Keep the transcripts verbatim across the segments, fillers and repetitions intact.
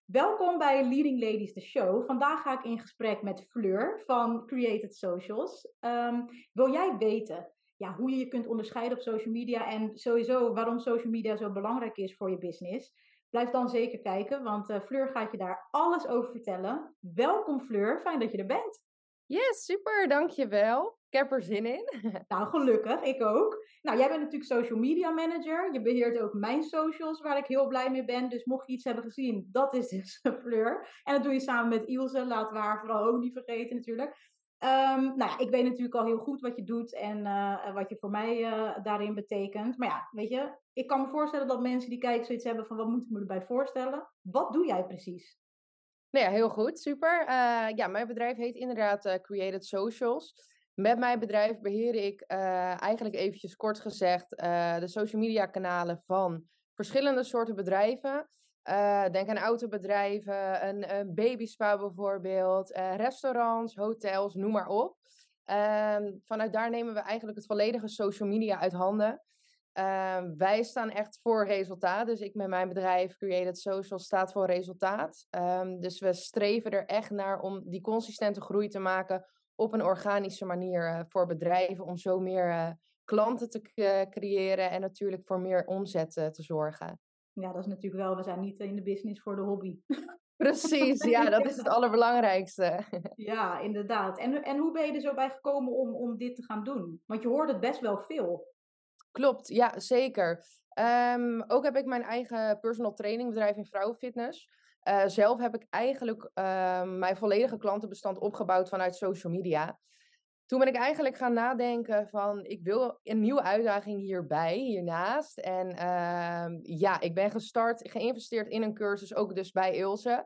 Welkom bij Leading Ladies, the show. Vandaag ga ik in gesprek met Fleur van Created Socials. Ehm, wil jij weten ja, hoe je je kunt onderscheiden op social media en sowieso waarom social media zo belangrijk is voor je business? Blijf dan zeker kijken, want uh, Fleur gaat je daar alles over vertellen. Welkom Fleur, fijn dat je er bent. Yes, super, dankjewel. Ik heb er zin in. Nou, gelukkig, ik ook. Nou, jij bent natuurlijk social media manager. Je beheert ook mijn socials, waar ik heel blij mee ben. Dus mocht je iets hebben gezien, dat is dus Fleur. En dat doe je samen met Ilse. Laten we haar vooral ook niet vergeten natuurlijk. Um, nou ja, ik weet natuurlijk al heel goed wat je doet en uh, wat je voor mij uh, daarin betekent. Maar ja, weet je, ik kan me voorstellen dat mensen die kijken zoiets hebben van wat moet ik me erbij voorstellen? Wat doe jij precies? Nou ja, heel goed, super. Uh, ja, mijn bedrijf heet inderdaad uh, Created Socials. Met mijn bedrijf beheer ik uh, eigenlijk eventjes kort gezegd uh, de social media kanalen van verschillende soorten bedrijven. Uh, denk aan autobedrijven, een, een babyspa bijvoorbeeld, uh, restaurants, hotels, noem maar op. Uh, vanuit daar nemen we eigenlijk het volledige social media uit handen. Uh, wij staan echt voor resultaat. Dus ik met mijn bedrijf Created Social staat voor resultaat. Um, dus we streven er echt naar om die consistente groei te maken op een organische manier uh, voor bedrijven. Om zo meer uh, klanten te k- creëren en natuurlijk voor meer omzet uh, te zorgen. Ja, dat is natuurlijk wel, we zijn niet in de business voor de hobby. Precies, ja, dat is het allerbelangrijkste. Ja, inderdaad. En, en hoe ben je er zo bij gekomen om, om dit te gaan doen? Want je hoort het best wel veel. Klopt, ja, zeker. Um, ook heb ik mijn eigen personal trainingbedrijf in vrouwenfitness. Uh, zelf heb ik eigenlijk uh, mijn volledige klantenbestand opgebouwd vanuit social media. Toen ben ik eigenlijk gaan nadenken van, ik wil een nieuwe uitdaging hierbij, hiernaast. En uh, ja, ik ben gestart, geïnvesteerd in een cursus, ook dus bij Ilse.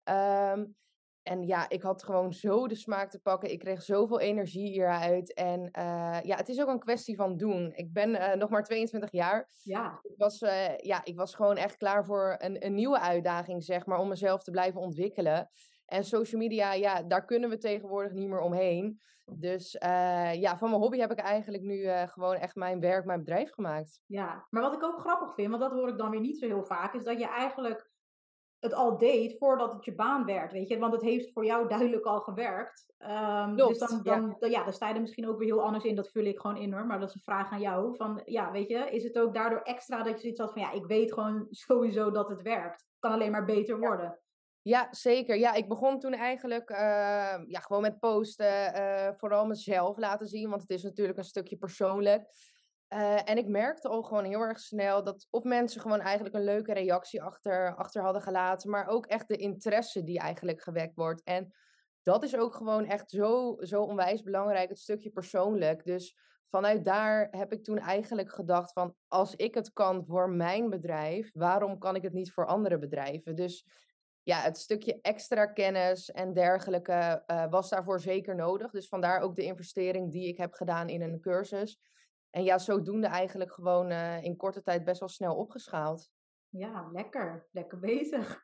Um, En ja, ik had gewoon zo de smaak te pakken. Ik kreeg zoveel energie hieruit. En uh, ja, het is ook een kwestie van doen. Ik ben uh, nog maar tweeëntwintig jaar. Ja, Ik was, uh, ja, ik was gewoon echt klaar voor een, een nieuwe uitdaging, zeg maar, om mezelf te blijven ontwikkelen. En social media, ja, daar kunnen we tegenwoordig niet meer omheen. Dus uh, ja, van mijn hobby heb ik eigenlijk nu uh, gewoon echt mijn werk, mijn bedrijf gemaakt. ja. Maar wat ik ook grappig vind, want dat hoor ik dan weer niet zo heel vaak, is dat je eigenlijk het al deed voordat het je baan werd, weet je. Want het heeft voor jou duidelijk al gewerkt. Um, dus Klopt, dan, ja. dan, dan, ja, dan sta je er misschien ook weer heel anders in. Dat vul ik gewoon in hoor, maar dat is een vraag aan jou. Van, ja, weet je, is het ook daardoor extra dat je zoiets had van, ja, ik weet gewoon sowieso dat het werkt. Het kan alleen maar beter worden. Ja, zeker. Ja, ik begon toen eigenlijk uh, ja, gewoon met posten, uh, vooral mezelf laten zien, want het is natuurlijk een stukje persoonlijk. Uh, en ik merkte al gewoon heel erg snel dat of mensen gewoon eigenlijk een leuke reactie achter, achter hadden gelaten, maar ook echt de interesse die eigenlijk gewekt wordt. En dat is ook gewoon echt zo, zo onwijs belangrijk, het stukje persoonlijk. Dus vanuit daar heb ik toen eigenlijk gedacht van, als ik het kan voor mijn bedrijf, waarom kan ik het niet voor andere bedrijven? Dus ja, het stukje extra kennis en dergelijke uh, was daarvoor zeker nodig. Dus vandaar ook de investering die ik heb gedaan in een cursus. En ja, zodoende eigenlijk gewoon uh, in korte tijd best wel snel opgeschaald. Ja, lekker. Lekker bezig.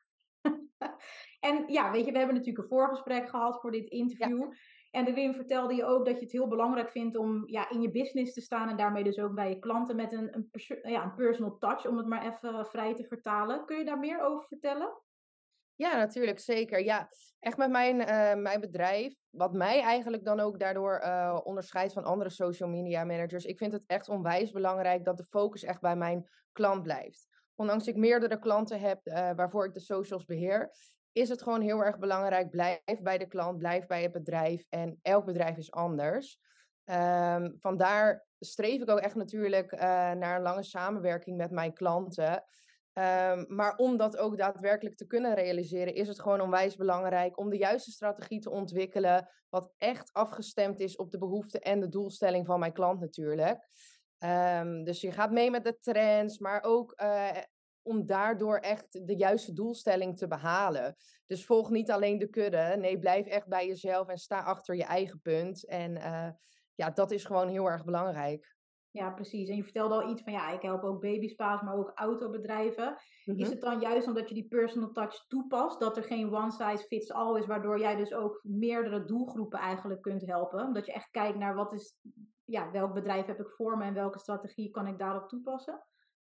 En ja, weet je, we hebben natuurlijk een voorgesprek gehad voor dit Ja. interview. En daarin vertelde je ook dat je het heel belangrijk vindt om ja, in je business te staan en daarmee dus ook bij je klanten met een, een, perso- ja, een personal touch, om het maar even vrij te vertalen. Kun je daar meer over vertellen? Ja, natuurlijk, zeker. Ja, echt met mijn, uh, mijn bedrijf, wat mij eigenlijk dan ook daardoor uh, onderscheidt van andere social media managers. Ik vind het echt onwijs belangrijk dat de focus echt bij mijn klant blijft. Ondanks ik meerdere klanten heb uh, waarvoor ik de socials beheer, is het gewoon heel erg belangrijk. Blijf bij de klant, blijf bij het bedrijf en elk bedrijf is anders. Um, vandaar streef ik ook echt natuurlijk uh, naar een lange samenwerking met mijn klanten. Um, maar om dat ook daadwerkelijk te kunnen realiseren, is het gewoon onwijs belangrijk om de juiste strategie te ontwikkelen, wat echt afgestemd is op de behoeften en de doelstelling van mijn klant natuurlijk. Um, dus je gaat mee met de trends, maar ook uh, om daardoor echt de juiste doelstelling te behalen. Dus volg niet alleen de kudde, nee, blijf echt bij jezelf en sta achter je eigen punt. En uh, ja, dat is gewoon heel erg belangrijk. Ja, precies. En je vertelde al iets van ja, ik help ook babyspa's, maar ook autobedrijven. Is Mm-hmm. het dan juist omdat je die personal touch toepast, dat er geen one size fits all is, waardoor jij dus ook meerdere doelgroepen eigenlijk kunt helpen? Omdat je echt kijkt naar wat is, ja, welk bedrijf heb ik voor me en welke strategie kan ik daarop toepassen?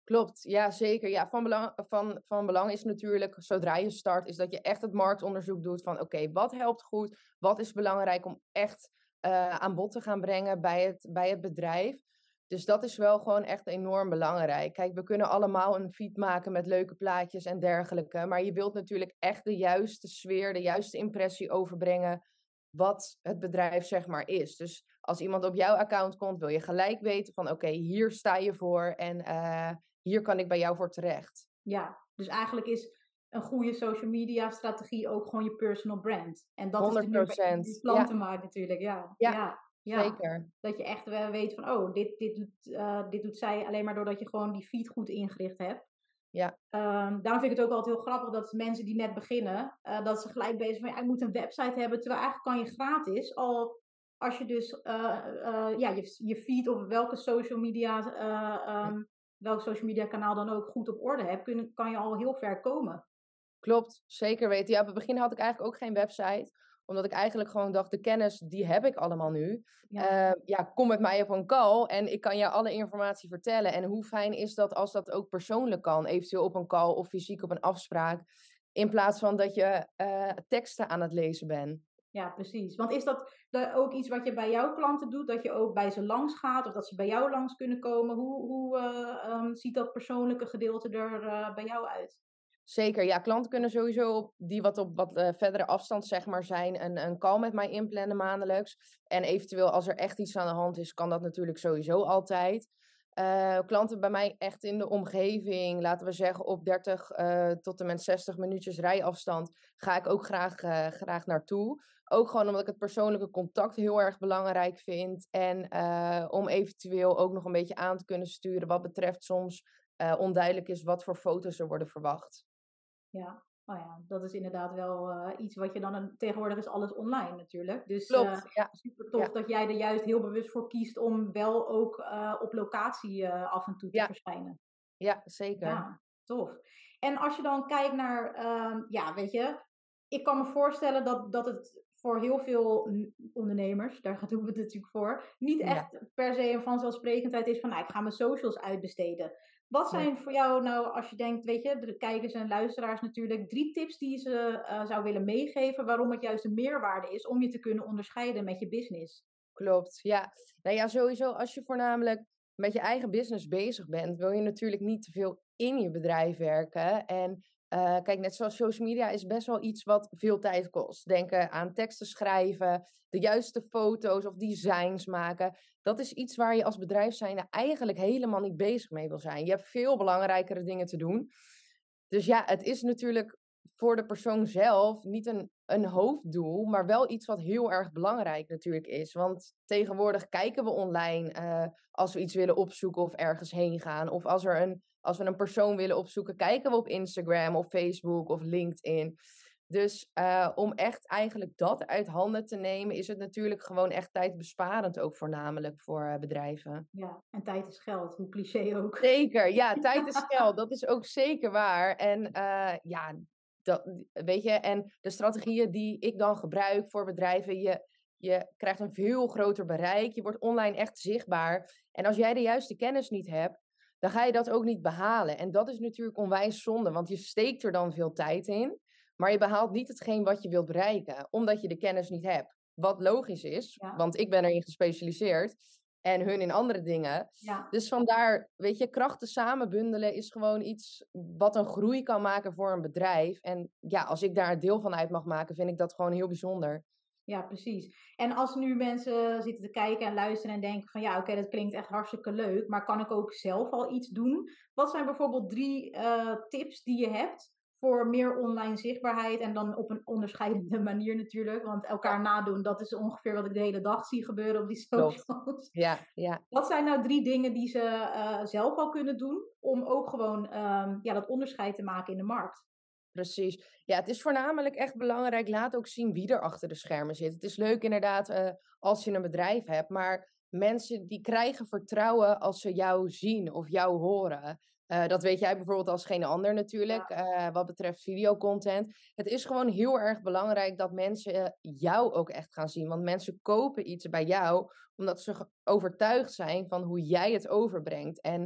Klopt, ja zeker. Ja, van belang, van, van belang is natuurlijk, zodra je start, is dat je echt het marktonderzoek doet van oké, wat helpt goed? Wat is belangrijk om echt eh, aan bod te gaan brengen bij het, bij het bedrijf? Dus dat is wel gewoon echt enorm belangrijk. Kijk, we kunnen allemaal een feed maken met leuke plaatjes en dergelijke, maar je wilt natuurlijk echt de juiste sfeer, de juiste impressie overbrengen wat het bedrijf zeg maar is. Dus als iemand op jouw account komt, wil je gelijk weten van oké, hier sta je voor en eh, hier kan ik bij jou voor terecht. Ja, dus eigenlijk is een goede social media strategie ook gewoon je personal brand. En dat is honderd natuurlijk bij die procent. Ja, klantenmarkt natuurlijk, ja. ja, Ja, ja. zeker. Dat je echt wel weet van, oh, dit, dit, doet, eh, dit doet zij alleen maar doordat je gewoon die feed goed ingericht hebt. Ja, Ehm, daarom vind ik het ook altijd heel grappig dat mensen die net beginnen, eh, dat ze gelijk bezig zijn van, ja, ik moet een website hebben. Terwijl eigenlijk kan je gratis, al als je dus eh, eh, ja, je, je feed of welke social media, eh, ehm, welk social media kanaal dan ook goed op orde hebt, kun, kan je al heel ver komen. klopt. Zeker weten. Ja, op het begin had ik eigenlijk ook geen website. Omdat ik eigenlijk gewoon dacht, de kennis, die heb ik allemaal nu. Ja, Uh, ja, kom met mij op een call en ik kan jou alle informatie vertellen. En hoe fijn is dat als dat ook persoonlijk kan? Eventueel op een call of fysiek op een afspraak. In plaats van dat je uh, teksten aan het lezen bent. ja, precies. Want is dat de- ook iets wat je bij jouw klanten doet? Dat je ook bij ze langs gaat of dat ze bij jou langs kunnen komen? Hoe, hoe eh, ehm, ziet dat persoonlijke gedeelte er eh, bij jou uit? Zeker, ja, klanten kunnen sowieso op, die wat op wat uh, verdere afstand zeg maar zijn, een, een call met mij inplannen maandelijks. En eventueel als er echt iets aan de hand is, kan dat natuurlijk sowieso altijd. Uh, klanten bij mij echt in de omgeving, laten we zeggen op dertig uh, tot en met zestig minuutjes rijafstand, ga ik ook graag, uh, graag naartoe. Ook gewoon omdat ik het persoonlijke contact heel erg belangrijk vind. En uh, om eventueel ook nog een beetje aan te kunnen sturen wat betreft soms uh, onduidelijk is wat voor foto's er worden verwacht. Ja, oh ja, dat is inderdaad wel eh, iets wat je dan... Een, tegenwoordig is alles online natuurlijk. Dus eh, Klopt, ja. super tof Ja, dat jij er juist heel bewust voor kiest om wel ook eh, op locatie eh, af en toe te ja, verschijnen. ja, zeker. Ja, tof. En als je dan kijkt naar, ehm, ja, weet je, ik kan me voorstellen dat, dat het voor heel veel n- ondernemers, daar doen we het natuurlijk voor, niet Ja, echt per se een vanzelfsprekendheid is van, nou, ik ga mijn socials uitbesteden. Wat nee. zijn voor jou nou, als je denkt, weet je, de kijkers en luisteraars natuurlijk, drie tips die je ze eh, zou willen meegeven waarom het juist een meerwaarde is om je te kunnen onderscheiden met je business? Klopt, ja. Nou ja, sowieso als je voornamelijk met je eigen business bezig bent, wil je natuurlijk niet te veel in je bedrijf werken. En uh, kijk, net zoals social media is best wel iets wat veel tijd kost. Denken aan teksten schrijven, de juiste foto's of designs maken. Dat is iets waar je als bedrijf zijnde eigenlijk helemaal niet bezig mee wil zijn. Je hebt veel belangrijkere dingen te doen. Dus ja, het is natuurlijk voor de persoon zelf niet een, een hoofddoel, maar wel iets wat heel erg belangrijk natuurlijk is. Want tegenwoordig kijken we online uh, als we iets willen opzoeken of ergens heen gaan. Of als, er een, als we een persoon willen opzoeken, kijken we op Instagram of Facebook of LinkedIn. Dus uh, om echt eigenlijk dat uit handen te nemen, is het natuurlijk gewoon echt tijdbesparend ook voornamelijk voor uh, bedrijven. Ja, en tijd is geld, hoe cliché ook. Zeker, ja, tijd is geld. Dat is ook zeker waar. En uh, ja, dat, weet je, en de strategieën die ik dan gebruik voor bedrijven, je, je krijgt een veel groter bereik. Je wordt online echt zichtbaar. En als jij de juiste kennis niet hebt, dan ga je dat ook niet behalen. En dat is natuurlijk onwijs zonde, want je steekt er dan veel tijd in, maar je behaalt niet hetgeen wat je wilt bereiken, omdat je de kennis niet hebt. Wat logisch is, Ja, want ik ben erin gespecialiseerd en hun in andere dingen. ja. Dus vandaar, weet je, krachten samen bundelen is gewoon iets wat een groei kan maken voor een bedrijf. En ja, als ik daar een deel van uit mag maken, vind ik dat gewoon heel bijzonder. Ja, precies. En als nu mensen zitten te kijken en luisteren en denken van ja, oké, dat klinkt echt hartstikke leuk, maar kan ik ook zelf al iets doen? Wat zijn bijvoorbeeld drie uh, tips die je hebt voor meer online zichtbaarheid en dan op een onderscheidende manier natuurlijk, want elkaar nadoen, dat is ongeveer wat ik de hele dag zie gebeuren op die Klopt. socials. Ja, ja. Wat zijn nou drie dingen die ze uh, zelf al kunnen doen om ook gewoon um, ja, dat onderscheid te maken in de markt? Precies. Ja, het is voornamelijk echt belangrijk. Laat ook zien wie er achter de schermen zit. Het is leuk inderdaad uh, als je een bedrijf hebt, maar mensen die krijgen vertrouwen als ze jou zien of jou horen. Uh, dat weet jij bijvoorbeeld als geen ander natuurlijk, uh, wat betreft videocontent. Het is gewoon heel erg belangrijk dat mensen jou ook echt gaan zien. Want mensen kopen iets bij jou omdat ze overtuigd zijn van hoe jij het overbrengt. En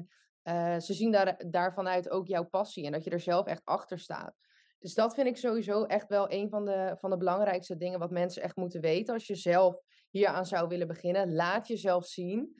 uh, ze zien daar, daarvanuit ook jouw passie en dat je er zelf echt achter staat. Dus dat vind ik sowieso echt wel een van de, van de belangrijkste dingen wat mensen echt moeten weten. Als je zelf hieraan zou willen beginnen, laat jezelf zien.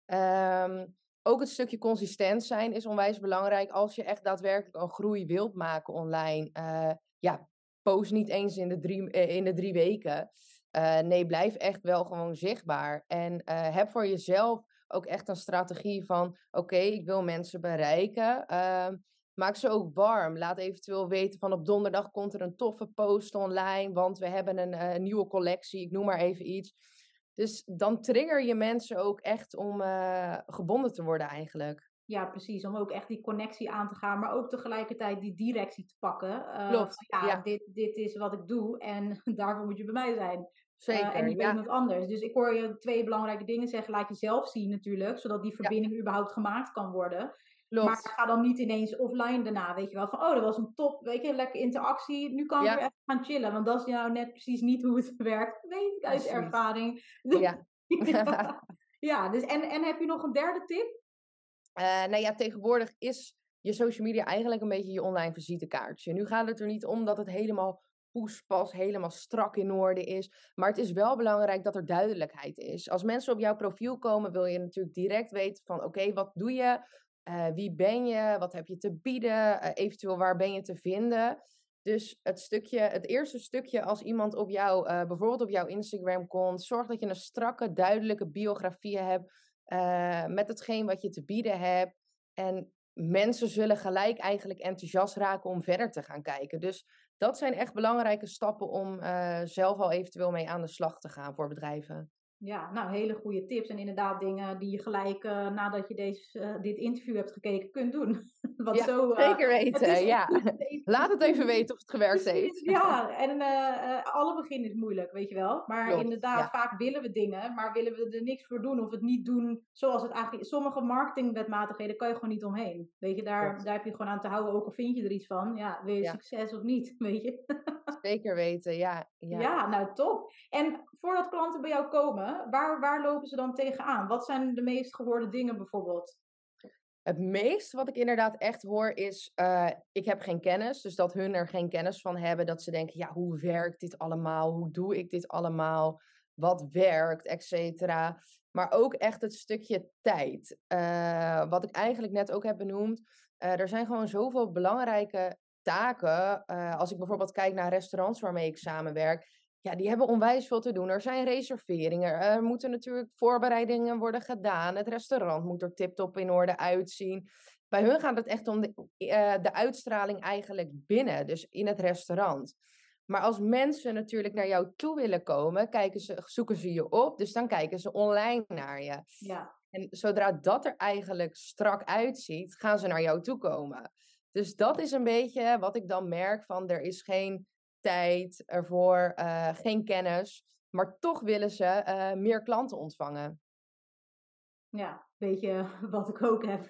Um, ook het stukje consistent zijn is onwijs belangrijk. Als je echt daadwerkelijk een groei wilt maken online, uh, ja, post niet eens in de drie, uh, in de drie weken. Uh, nee, blijf echt wel gewoon zichtbaar. En uh, heb voor jezelf ook echt een strategie van, oké, okay, ik wil mensen bereiken. Uh, maak ze ook warm. Laat eventueel weten van op donderdag komt er een toffe post online, want we hebben een uh, nieuwe collectie, ik noem maar even iets. Dus dan trigger je mensen ook echt om uh, gebonden te worden eigenlijk. Ja, precies. Om ook echt die connectie aan te gaan, maar ook tegelijkertijd die directie te pakken. Uh, Klopt, van, ja, ja. Dit, dit is wat ik doe en daarvoor moet je bij mij zijn. Zeker, uh, en niet bij ja. iemand anders. Dus ik hoor je twee belangrijke dingen zeggen. Laat jezelf zien natuurlijk, zodat die verbinding ja. überhaupt gemaakt kan worden. Klopt. Maar ga dan niet ineens offline daarna, weet je wel. Van, oh, dat was een top, weet je, lekker interactie. Nu kan ik ja. weer even gaan chillen. Want dat is nou net precies niet hoe het werkt. Weet ik uit precies. ervaring. Ja. ja, ja dus en, en heb je nog een derde tip? Uh, nou ja, tegenwoordig is je social media eigenlijk een beetje je online visitekaartje. Nu gaat het er niet om dat het helemaal poespas, helemaal strak in orde is. Maar het is wel belangrijk dat er duidelijkheid is. Als mensen op jouw profiel komen, wil je natuurlijk direct weten van, oké, okay, wat doe je? Uh, wie ben je? Wat heb je te bieden? Uh, eventueel, waar ben je te vinden? Dus het stukje, het eerste stukje als iemand op jou, uh, bijvoorbeeld op jouw Instagram komt, zorg dat je een strakke, duidelijke biografie hebt. Uh, met hetgeen wat je te bieden hebt. En mensen zullen gelijk eigenlijk enthousiast raken om verder te gaan kijken. Dus dat zijn echt belangrijke stappen om uh, zelf al eventueel mee aan de slag te gaan voor bedrijven. Ja, nou, hele goede tips. En inderdaad dingen die je gelijk uh, nadat je deze, uh, dit interview hebt gekeken kunt doen. Want ja, zo, uh, zeker weten, het ja. Goed, laat het even weten of het gewerkt heeft. Ja, en uh, uh, alle begin is moeilijk, weet je wel. Maar Klopt, inderdaad, ja. vaak willen we dingen, maar willen we er niks voor doen of het niet doen zoals het eigenlijk is. Sommige marketingwetmatigheden kan je gewoon niet omheen. Weet je, daar, daar heb je gewoon aan te houden, ook al vind je er iets van. Ja, wil je ja. succes of niet, weet je. Zeker weten, ja, ja. Ja, nou top. En voordat klanten bij jou komen, waar, waar lopen ze dan tegenaan? Wat zijn de meest gehoorde dingen bijvoorbeeld? Het meest wat ik inderdaad echt hoor is, uh, ik heb geen kennis. Dus dat hun er geen kennis van hebben. Dat ze denken, ja, hoe werkt dit allemaal? Hoe doe ik dit allemaal? Wat werkt, et cetera. Maar ook echt het stukje tijd. Uh, wat ik eigenlijk net ook heb benoemd. Uh, er zijn gewoon zoveel belangrijke taken. Uh, als ik bijvoorbeeld kijk naar restaurants waarmee ik samenwerk. Ja, die hebben onwijs veel te doen. Er zijn reserveringen. Er moeten natuurlijk voorbereidingen worden gedaan. Het restaurant moet er tip-top in orde uitzien. Bij hun gaat het echt om de, uh, de uitstraling eigenlijk binnen. Dus in het restaurant. Maar als mensen natuurlijk naar jou toe willen komen, kijken ze, zoeken ze je op. Dus dan kijken ze online naar je. Ja. En zodra dat er eigenlijk strak uitziet, gaan ze naar jou toe komen. Dus dat is een beetje wat ik dan merk van er is geen tijd ervoor, uh, geen kennis. Maar toch willen ze uh, meer klanten ontvangen. Ja, weet je wat ik ook heb.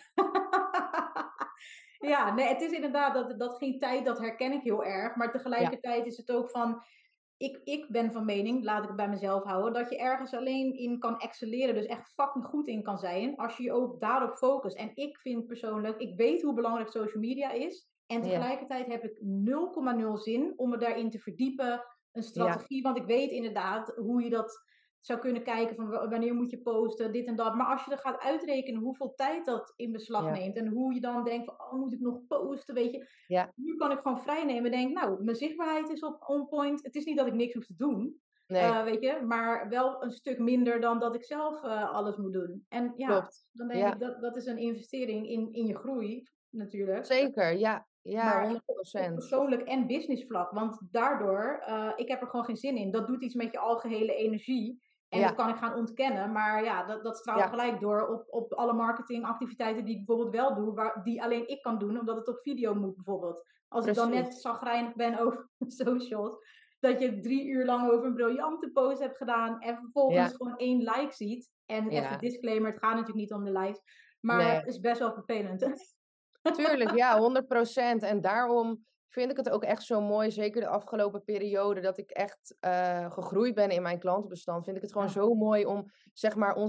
Ja, nee, het is inderdaad dat, dat geen tijd, dat herken ik heel erg. Maar tegelijkertijd ja. is het ook van, ik, ik ben van mening, laat ik het bij mezelf houden, dat je ergens alleen in kan excelleren, dus echt fucking goed in kan zijn, als je je ook daarop focust. En ik vind persoonlijk, ik weet hoe belangrijk social media is. En tegelijkertijd ja. heb ik nul komma nul zin om me daarin te verdiepen, een strategie. Ja. Want ik weet inderdaad hoe je dat zou kunnen kijken van wanneer moet je posten, dit en dat. Maar als je er gaat uitrekenen hoeveel tijd dat in beslag ja. neemt. En hoe je dan denkt van, oh, moet ik nog posten, weet je. Ja. Nu kan ik gewoon vrij nemen en denk, nou, mijn zichtbaarheid is op on point. Het is niet dat ik niks hoef te doen, nee. uh, weet je. Maar wel een stuk minder dan dat ik zelf uh, alles moet doen. En ja, Klopt. dan denk ja. ik, dat, dat is een investering in, in je groei, natuurlijk. Zeker, ja. Ja, maar honderd procent. op persoonlijk en business vlak. Want daardoor, uh, ik heb er gewoon geen zin in. Dat doet iets met je algehele energie. En ja. dat kan ik gaan ontkennen. Maar ja, dat, dat straalt ja. gelijk door op, op alle marketingactiviteiten die ik bijvoorbeeld wel doe. Waar, die alleen ik kan doen, omdat het op video moet bijvoorbeeld. Als Precies. ik dan net chagrijnig ben over socials. Dat je drie uur lang over een briljante post hebt gedaan. En vervolgens ja. gewoon één like ziet. En ja. even disclaimer, het gaat natuurlijk niet om de likes. Maar nee. het is best wel vervelend. Tuurlijk, ja, honderd procent. En daarom vind ik het ook echt zo mooi, zeker de afgelopen periode, dat ik echt uh, gegroeid ben in mijn klantenbestand. Vind ik het gewoon ja. zo mooi om, zeg maar, onze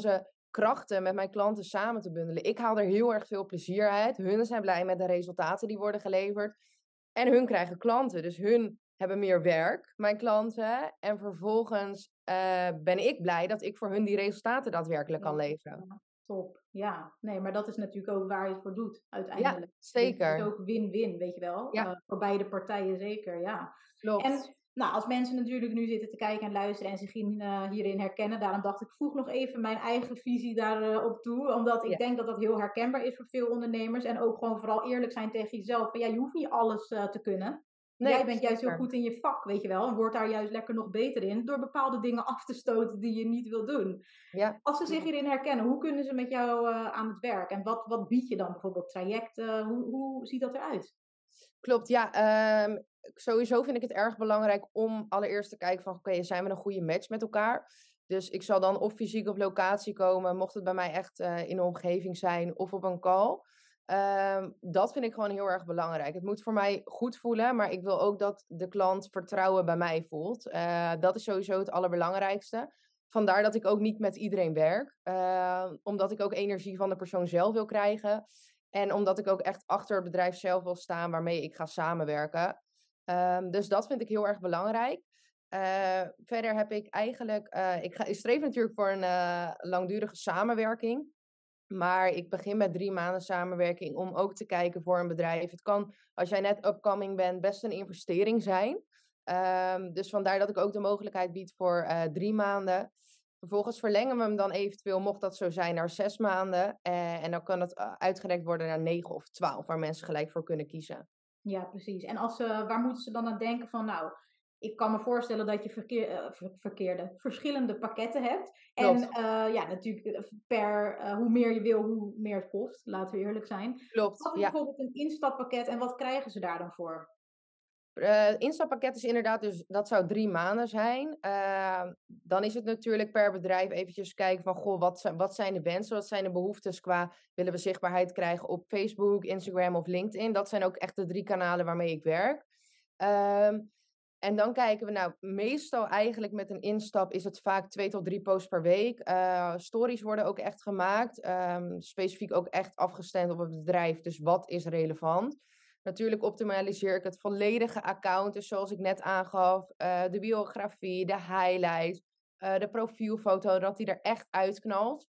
krachten met mijn klanten samen te bundelen. Ik haal er heel erg veel plezier uit. Hun zijn blij met de resultaten die worden geleverd. En hun krijgen klanten. Dus hun hebben meer werk, mijn klanten. En vervolgens uh, ben ik blij dat ik voor hun die resultaten daadwerkelijk kan leveren. Ja, top. Ja, nee, maar dat is natuurlijk ook waar je het voor doet, Ja, uiteindelijk. Dus het is zeker. ook win-win, weet je wel. Ja. Uh, voor beide partijen zeker, ja. Klopt. En nou, als mensen natuurlijk nu zitten te kijken en luisteren en zich in, uh, hierin herkennen, daarom dacht ik, voeg nog even mijn eigen visie daarop uh, toe. Omdat ik Ja. denk dat dat heel herkenbaar is voor veel ondernemers. En ook gewoon vooral eerlijk zijn tegen jezelf. Van, ja, je hoeft niet alles uh, te kunnen. Nee, Jij bent zeker. Juist heel goed in je vak, weet je wel. En wordt daar juist lekker nog beter in. Door bepaalde dingen af te stoten die je niet wil doen. Ja. Als ze zich hierin herkennen, hoe kunnen ze met jou uh, aan het werk? En wat, wat bied je dan bijvoorbeeld? Trajecten? Hoe, hoe ziet dat eruit? Klopt, ja. Um, sowieso vind ik het erg belangrijk om allereerst te kijken van... Oké, okay, zijn we een goede match met elkaar? Dus ik zal dan of fysiek op locatie komen... mocht het bij mij echt uh, in de omgeving zijn of op een call... Um, dat vind ik gewoon heel erg belangrijk. Het moet voor mij goed voelen, maar ik wil ook dat de klant vertrouwen bij mij voelt. Uh, dat is sowieso het allerbelangrijkste. Vandaar dat ik ook niet met iedereen werk. Uh, omdat ik ook energie van de persoon zelf wil krijgen. En omdat ik ook echt achter het bedrijf zelf wil staan waarmee ik ga samenwerken. Um, dus dat vind ik heel erg belangrijk. Uh, verder heb ik eigenlijk... Uh, ik, ga, ik streef natuurlijk voor een uh, langdurige samenwerking. Maar ik begin met drie maanden samenwerking om ook te kijken voor een bedrijf. Het kan, als jij net upcoming bent, best een investering zijn. Um, dus vandaar dat ik ook de mogelijkheid bied voor uh, drie maanden. Vervolgens verlengen we hem dan eventueel, mocht dat zo zijn, naar zes maanden. Uh, en dan kan het uh, uitgerekt worden naar negen of twaalf, waar mensen gelijk voor kunnen kiezen. Ja, precies. En als, uh, waar moeten ze dan aan denken van, nou... Ik kan me voorstellen dat je verkeer, uh, ver, verkeerde, verschillende pakketten hebt. Klopt. En uh, ja, natuurlijk per uh, hoe meer je wil, hoe meer het kost. Laten we eerlijk zijn. Klopt, Wat is ja. bijvoorbeeld een instappakket en wat krijgen ze daar dan voor? Uh, instappakket is inderdaad, dus dat zou drie maanden zijn. Uh, dan is het natuurlijk per bedrijf eventjes kijken van, goh, wat zijn, wat zijn de wensen, wat zijn de behoeftes qua, willen we zichtbaarheid krijgen op Facebook, Instagram of LinkedIn. Dat zijn ook echt de drie kanalen waarmee ik werk. Uh, En dan kijken we, nou, meestal eigenlijk met een instap is het vaak twee tot drie posts per week. Uh, stories worden ook echt gemaakt. Um, specifiek ook echt afgestemd op het bedrijf. Dus wat is relevant? Natuurlijk optimaliseer ik het volledige account. Dus zoals ik net aangaf, uh, de biografie, de highlights, uh, de profielfoto, dat die er echt uitknalt.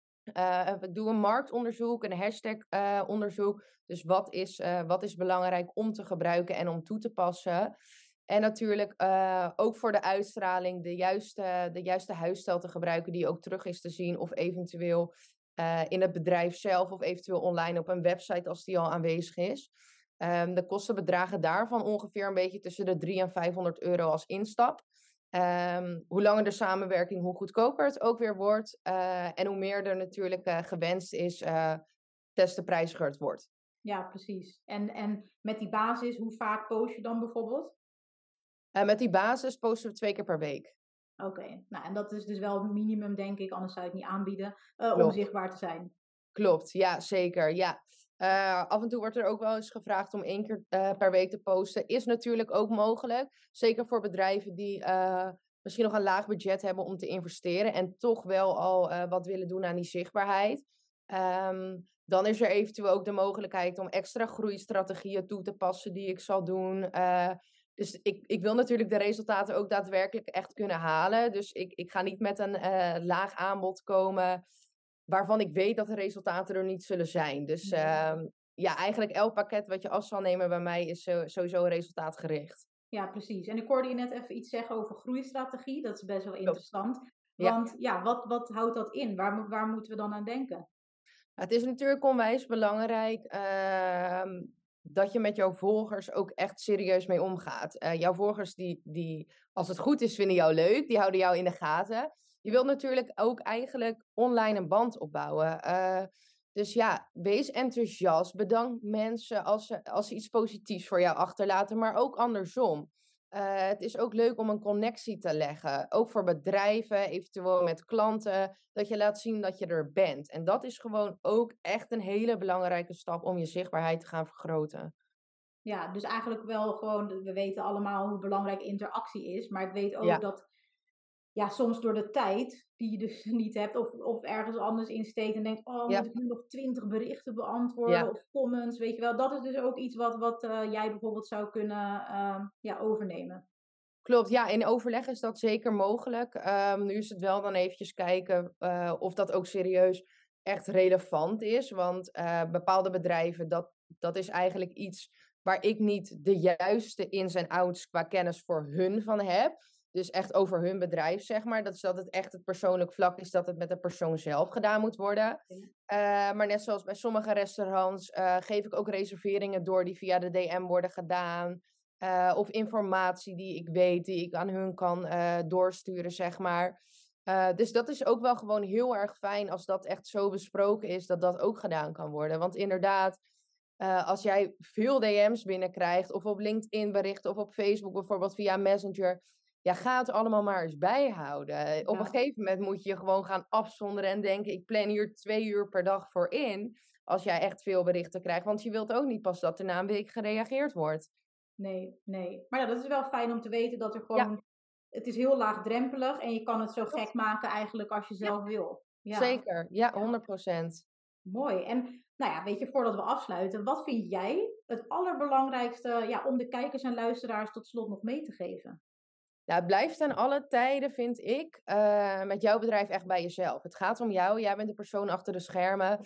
Uh, ik doe een marktonderzoek, een hashtag uh, onderzoek. Dus wat is, uh, wat is belangrijk om te gebruiken en om toe te passen? En natuurlijk uh, ook voor de uitstraling de juiste, de juiste huisstijl te gebruiken die ook terug is te zien. Of eventueel uh, in het bedrijf zelf of eventueel online op een website als die al aanwezig is. Um, de kosten bedragen daarvan ongeveer een beetje tussen de driehonderd en vijfhonderd euro als instap. Um, hoe langer de samenwerking, hoe goedkoper het ook weer wordt. Uh, en hoe meer er natuurlijk uh, gewenst is, uh, des te prijziger het wordt. Ja, precies. En, en met die basis, hoe vaak post je dan bijvoorbeeld? Uh, met die basis posten we twee keer per week. Oké, okay. Nou en dat is dus wel het minimum, denk ik, anders zou je het niet aanbieden, uh, om zichtbaar te zijn. Klopt, ja, zeker, ja. Uh, af en toe wordt er ook wel eens gevraagd om één keer uh, per week te posten. Is natuurlijk ook mogelijk. Zeker voor bedrijven die uh, misschien nog een laag budget hebben om te investeren. En toch wel al uh, wat willen doen aan die zichtbaarheid. Um, dan is er eventueel ook de mogelijkheid om extra groeistrategieën toe te passen die ik zal doen. Uh, dus ik, ik wil natuurlijk de resultaten ook daadwerkelijk echt kunnen halen. Dus ik, ik ga niet met een uh, laag aanbod komen waarvan ik weet dat de resultaten er niet zullen zijn. Dus uh, ja, eigenlijk elk pakket wat je af zal nemen bij mij is uh, sowieso resultaatgericht. Ja, precies. En ik hoorde je net even iets zeggen over groeistrategie. Dat is best wel interessant. Want ja, ja wat, wat houdt dat in? Waar, waar moeten we dan aan denken? Het is natuurlijk onwijs belangrijk uh, dat je met jouw volgers ook echt serieus mee omgaat. Uh, jouw volgers, die, die, als het goed is, vinden jou leuk. Die houden jou in de gaten. Je wilt natuurlijk ook eigenlijk online een band opbouwen. Uh, dus ja, wees enthousiast. Bedank mensen als ze, als ze iets positiefs voor jou achterlaten. Maar ook andersom. Uh, het is ook leuk om een connectie te leggen. Ook voor bedrijven, eventueel met klanten. Dat je laat zien dat je er bent. En dat is gewoon ook echt een hele belangrijke stap om je zichtbaarheid te gaan vergroten. Ja, dus eigenlijk wel gewoon, we weten allemaal hoe belangrijk interactie is. Maar ik weet ook ja. dat Ja, soms door de tijd die je dus niet hebt of of ergens anders insteekt en denkt: "Oh, moet Ja, ik nu nog twintig berichten beantwoorden ja. of comments?" Weet je wel? Dat is dus ook iets wat wat, eh, jij bijvoorbeeld zou kunnen, ehm, ja, overnemen. Klopt, ja, in overleg is dat zeker mogelijk. Ehm, nu is het wel dan eventjes kijken, eh, of dat ook serieus echt relevant is. Want, eh, bepaalde bedrijven, dat dat is eigenlijk iets waar ik niet de juiste ins en outs qua kennis voor hun van heb. Dus echt over hun bedrijf, zeg maar. Dat is dat het echt het persoonlijk vlak is, dat het met de persoon zelf gedaan moet worden. Ja. Eh, maar net zoals bij sommige restaurants, eh, geef ik ook reserveringen door die via de D M worden gedaan. Eh, of informatie die ik weet, die ik aan hun kan eh, doorsturen, zeg maar. Eh, dus dat is ook wel gewoon heel erg fijn als dat echt zo besproken is, dat dat ook gedaan kan worden. Want inderdaad, eh, als jij veel D M's binnenkrijgt, of op LinkedIn berichten, of op Facebook bijvoorbeeld via Messenger, ja, ga het allemaal maar eens bijhouden. Op een Ja. gegeven moment moet je gewoon gaan afzonderen en denken, ik plan hier twee uur per dag voor in, als jij echt veel berichten krijgt. Want je wilt ook niet pas dat er na een week gereageerd wordt. Nee, nee. Maar ja, dat is wel fijn om te weten dat er Ja, gewoon het is heel laagdrempelig en je kan het zo gek klopt. maken eigenlijk als je Ja, zelf wil. Ja, zeker. Ja, ja, honderd procent. mooi. En nou ja, weet je, voordat we afsluiten, wat vind jij het allerbelangrijkste, ja, om de kijkers en luisteraars tot slot nog mee te geven? Nou, blijf ten alle tijden, vind ik, eh, met jouw bedrijf echt bij jezelf. Het gaat om jou. Jij bent de persoon achter de schermen.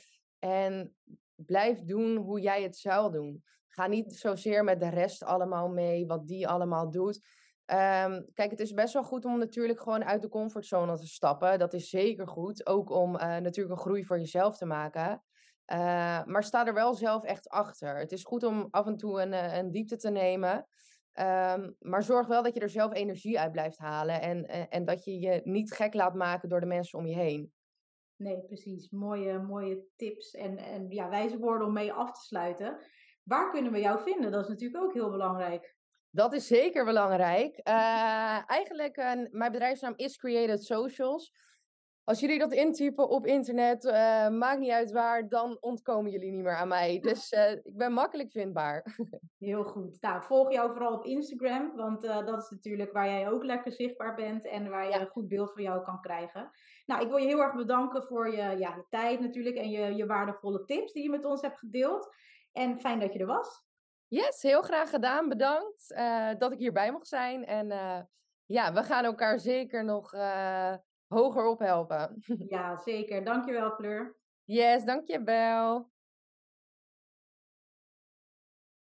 En blijf doen hoe jij het zou doen. Ga niet zozeer met de rest allemaal mee, wat die allemaal doet. Ehm, kijk, het is best wel goed om natuurlijk gewoon uit de comfortzone te stappen. Dat is zeker goed. Ook om eh, natuurlijk een groei voor jezelf te maken. Eh, maar sta er wel zelf echt achter. Het is goed om af en toe een, eh, een diepte te nemen. Ehm, maar zorg wel dat je er zelf energie uit blijft halen. En, en, en dat je je niet gek laat maken door de mensen om je heen. Nee, precies. Mooie, mooie tips en, en ja, wijze woorden om mee af te sluiten. Waar kunnen we jou vinden? Dat is natuurlijk ook heel belangrijk. Dat is zeker belangrijk. Eh, eigenlijk, uh, mijn bedrijfsnaam is Created Socials. Als jullie dat intypen op internet, uh, maakt niet uit waar, dan ontkomen jullie niet meer aan mij. Dus uh, ik ben makkelijk vindbaar. Heel goed. Nou, ik volg jou vooral op Instagram, want eh, dat is natuurlijk waar jij ook lekker zichtbaar bent en waar je Ja. een goed beeld van jou kan krijgen. Nou, ik wil je heel erg bedanken voor je, ja, je tijd natuurlijk en je, je waardevolle tips die je met ons hebt gedeeld. En fijn dat je er was. Yes, heel graag gedaan. Bedankt uh, dat ik hierbij mocht zijn. En uh, ja, we gaan elkaar zeker nog uh, hoger ophelpen. Ja, zeker. Dankjewel, Fleur. Yes, dankjewel.